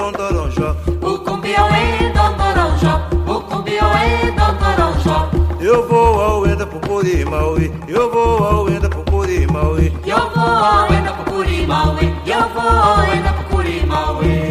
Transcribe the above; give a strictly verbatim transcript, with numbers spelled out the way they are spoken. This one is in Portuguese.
Dondoronjó. O Cumbiauê, Dondoronjó. O Cumbiauê, Dondoronjó. Eu vou ao Enda Pucuri Mauí. Eu vou ao Enda Pucuri Mauí. Eu vou ao Enda Pucuri Mauí. Eu vou ao Enda Pucuri Mauí.